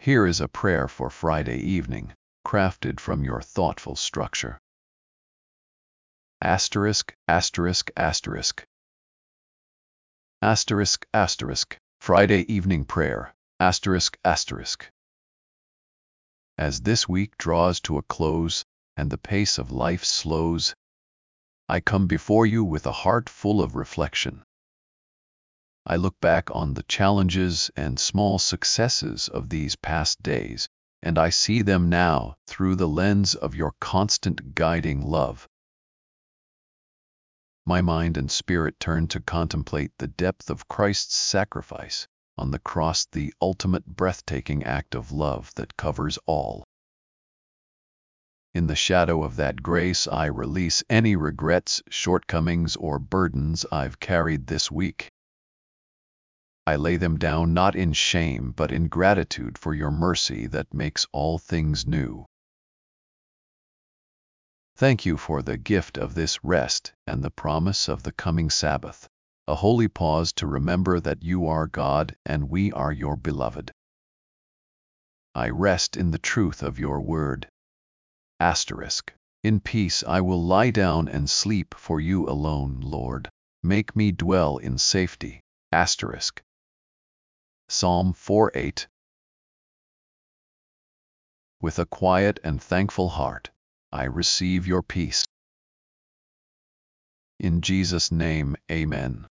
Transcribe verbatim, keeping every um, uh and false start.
Here is a prayer for Friday evening, crafted from your thoughtful structure. Asterisk, asterisk, asterisk. Asterisk, asterisk. Friday evening prayer. Asterisk, asterisk. As this week draws to a close and the pace of life slows, I come before you with a heart full of reflection. I look back on the challenges and small successes of these past days, and I see them now through the lens of your constant guiding love. My mind and spirit turn to contemplate the depth of Christ's sacrifice on the cross, the ultimate breathtaking act of love that covers all. In the shadow of that grace, I release any regrets, shortcomings, or burdens I've carried this week. I lay them down not in shame, but in gratitude for your mercy that makes all things new. Thank you for the gift of this rest and the promise of the coming Sabbath, a holy pause to remember that you are God and we are your beloved. I rest in the truth of your word. Asterisk. In peace I will lie down and sleep, for you alone, Lord, make me dwell in safety. Asterisk. Psalm four eight. With a quiet and thankful heart, I receive your peace. In Jesus' name, amen.